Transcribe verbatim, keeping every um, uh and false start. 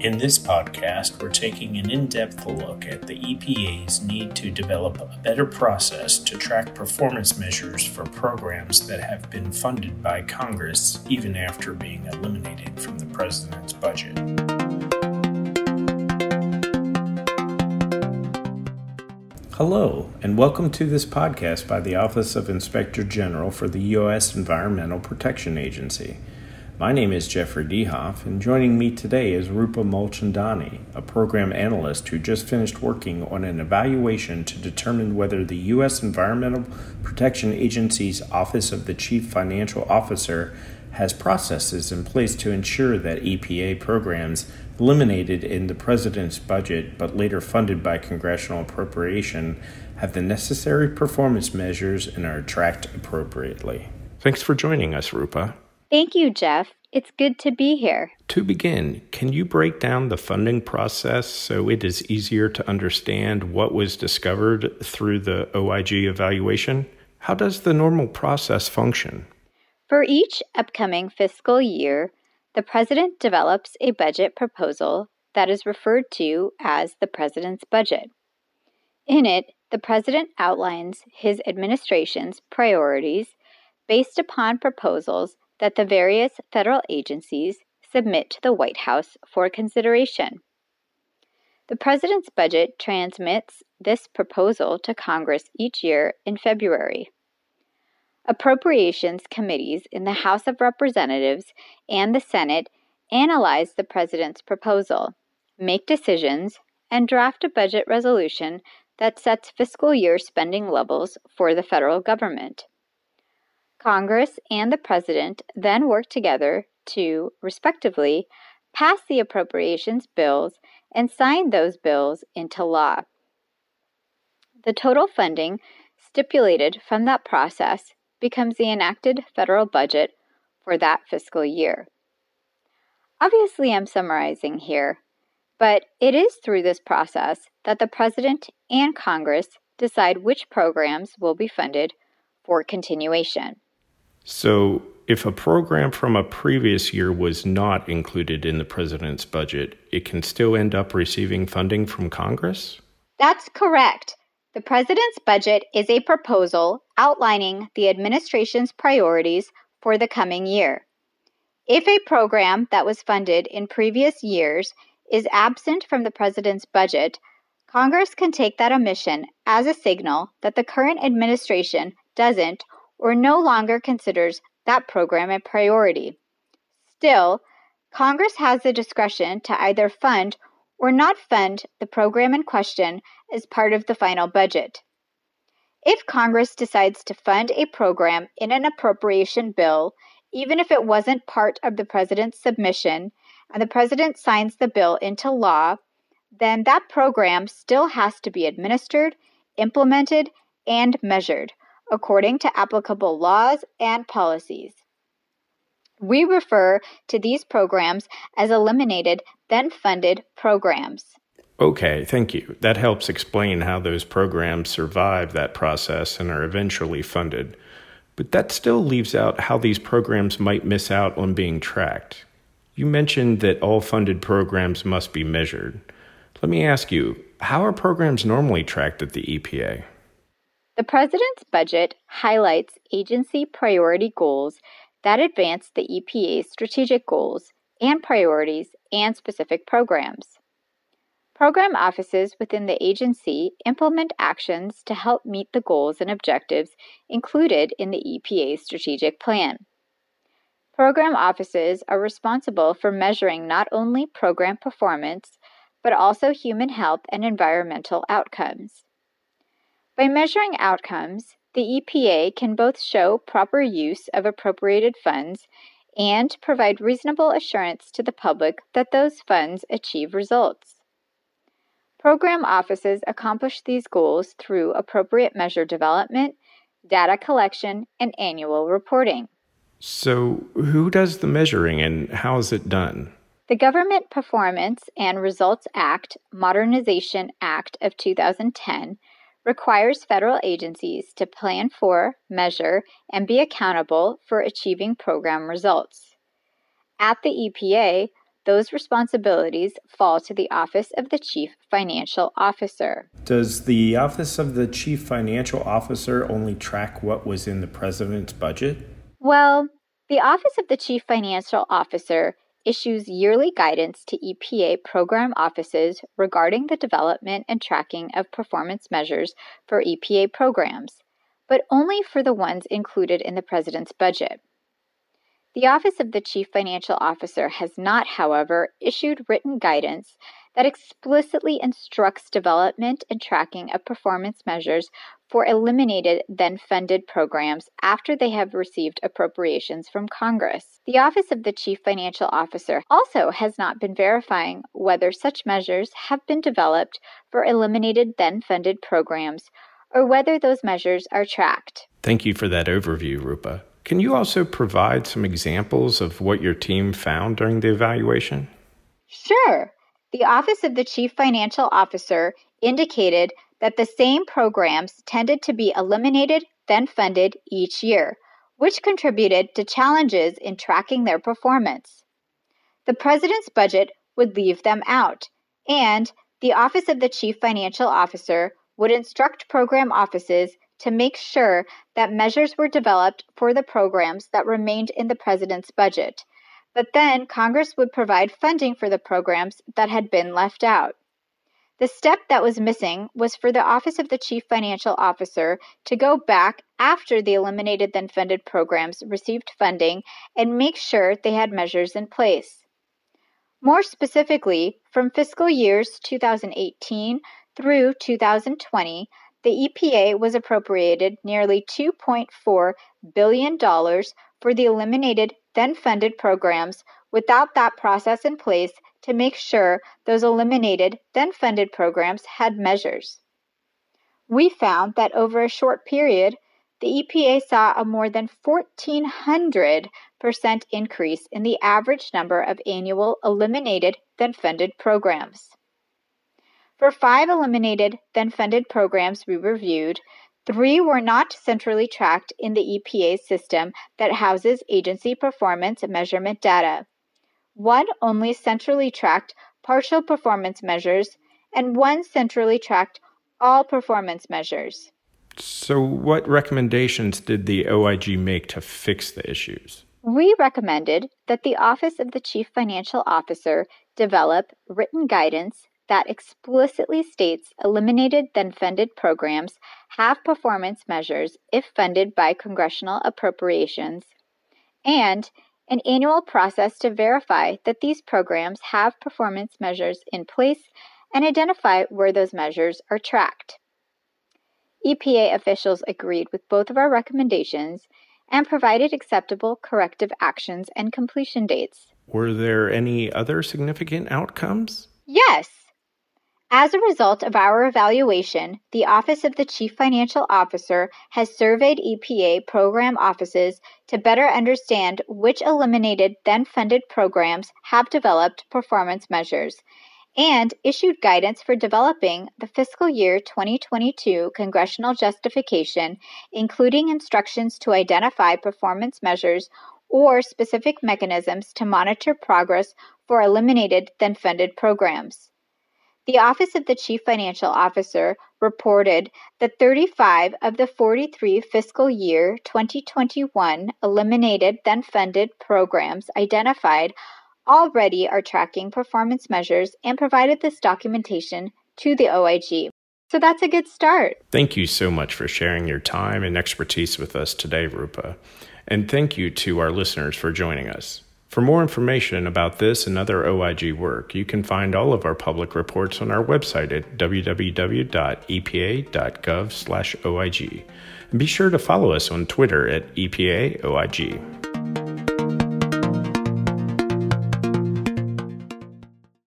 In this podcast, we're taking an in-depth look at the E P A's need to develop a better process to track performance measures for programs that have been funded by Congress even after being eliminated from the President's budget. Hello, and welcome to this podcast by the Office of Inspector General for the U S Environmental Protection Agency. My name is Jeffrey Dehoff, and joining me today is Rupa Mulchandani, a program analyst who just finished working on an evaluation to determine whether the U S Environmental Protection Agency's Office of the Chief Financial Officer has processes in place to ensure that E P A programs eliminated in the President's budget but later funded by congressional appropriation have the necessary performance measures and are tracked appropriately. Thanks for joining us, Rupa. Thank you, Jeff. It's good to be here. To begin, can you break down the funding process so it is easier to understand what was discovered through the O I G evaluation? How does the normal process function? For each upcoming fiscal year, the President develops a budget proposal that is referred to as the President's budget. In it, the President outlines his administration's priorities based upon proposals that the various federal agencies submit to the White House for consideration. The President's budget transmits this proposal to Congress each year in February. Appropriations committees in the House of Representatives and the Senate analyze the President's proposal, make decisions, and draft a budget resolution that sets fiscal year spending levels for the federal government. Congress and the President then work together to, respectively, pass the appropriations bills and sign those bills into law. The total funding stipulated from that process becomes the enacted federal budget for that fiscal year. Obviously, I'm summarizing here, but it is through this process that the President and Congress decide which programs will be funded for continuation. So, if a program from a previous year was not included in the President's budget, it can still end up receiving funding from Congress? That's correct. The President's budget is a proposal outlining the administration's priorities for the coming year. If a program that was funded in previous years is absent from the President's budget, Congress can take that omission as a signal that the current administration doesn't or no longer considers that program a priority. Still, Congress has the discretion to either fund or not fund the program in question as part of the final budget. If Congress decides to fund a program in an appropriation bill, even if it wasn't part of the President's submission, and the President signs the bill into law, then that program still has to be administered, implemented, and measured according to applicable laws and policies. We refer to these programs as eliminated, then funded programs. Okay, thank you. That helps explain how those programs survive that process and are eventually funded. But that still leaves out how these programs might miss out on being tracked. You mentioned that all funded programs must be measured. Let me ask you, how are programs normally tracked at the E P A? The President's budget highlights agency priority goals that advance the E P A's strategic goals and priorities and specific programs. Program offices within the agency implement actions to help meet the goals and objectives included in the E P A's strategic plan. Program offices are responsible for measuring not only program performance, but also human health and environmental outcomes. By measuring outcomes, the E P A can both show proper use of appropriated funds and provide reasonable assurance to the public that those funds achieve results. Program offices accomplish these goals through appropriate measure development, data collection, and annual reporting. So, who does the measuring and how is it done? The Government Performance and Results Act, Modernization Act of two thousand ten, requires federal agencies to plan for, measure, and be accountable for achieving program results. At the E P A, those responsibilities fall to the Office of the Chief Financial Officer. Does the Office of the Chief Financial Officer only track what was in the President's budget? Well, the Office of the Chief Financial Officer issues yearly guidance to E P A program offices regarding the development and tracking of performance measures for E P A programs, but only for the ones included in the President's budget. The Office of the Chief Financial Officer has not, however, issued written guidance that explicitly instructs development and tracking of performance measures for eliminated then-funded programs after they have received appropriations from Congress. The Office of the Chief Financial Officer also has not been verifying whether such measures have been developed for eliminated then-funded programs or whether those measures are tracked. Thank you for that overview, Rupa. Can you also provide some examples of what your team found during the evaluation? Sure. The Office of the Chief Financial Officer indicated that the same programs tended to be eliminated then funded each year, which contributed to challenges in tracking their performance. The President's budget would leave them out, and the Office of the Chief Financial Officer would instruct program offices to make sure that measures were developed for the programs that remained in the President's budget. But then Congress would provide funding for the programs that had been left out. The step that was missing was for the Office of the Chief Financial Officer to go back after the eliminated then funded programs received funding and make sure they had measures in place. More specifically, from fiscal years two thousand eighteen through two thousand twenty, the E P A was appropriated nearly two point four billion dollars for the eliminated then-funded programs without that process in place to make sure those eliminated then-funded programs had measures. We found that over a short period, the E P A saw a more than fourteen hundred percent increase in the average number of annual eliminated then-funded programs. For five eliminated then-funded programs we reviewed, three were not centrally tracked in the E P A system that houses agency performance measurement data. One only centrally tracked partial performance measures, and one centrally tracked all performance measures. So what recommendations did the O I G make to fix the issues? We recommended that the Office of the Chief Financial Officer develop written guidance that explicitly states eliminated then funded programs have performance measures if funded by congressional appropriations, and an annual process to verify that these programs have performance measures in place and identify where those measures are tracked. E P A officials agreed with both of our recommendations and provided acceptable corrective actions and completion dates. Were there any other significant outcomes? Yes. As a result of our evaluation, the Office of the Chief Financial Officer has surveyed E P A program offices to better understand which eliminated then-funded programs have developed performance measures, and issued guidance for developing the fiscal year twenty twenty-two congressional justification, including instructions to identify performance measures or specific mechanisms to monitor progress for eliminated then-funded programs. The Office of the Chief Financial Officer reported that thirty-five of the forty-three fiscal year twenty twenty-one eliminated then-funded programs identified already are tracking performance measures and provided this documentation to the O I G. So that's a good start. Thank you so much for sharing your time and expertise with us today, Rupa. And thank you to our listeners for joining us. For more information about this and other O I G work, you can find all of our public reports on our website at w w w dot e p a dot gov slash O I G. And be sure to follow us on Twitter at E P A O I G.